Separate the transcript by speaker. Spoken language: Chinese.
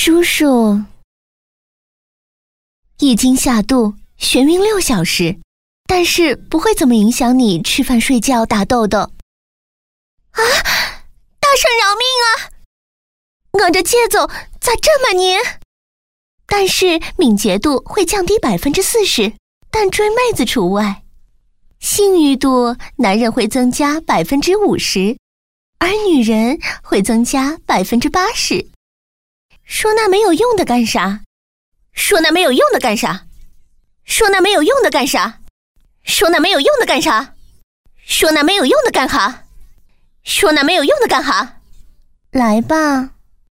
Speaker 1: 叔叔，一经下肚，眩晕6小时，但是不会怎么影响你吃饭、睡觉、打豆豆。啊！大圣饶命啊！我这节奏咋这么黏？但是敏捷度会降低40%，但追妹子除外。性欲度，男人会增加50%，而女人会增加80%。说那没有用的干啥？说那没有用的干啥？说那没有用的干啥？说那没有用的干啥？说那没有用的干哈？说那没有用的干哈？来吧。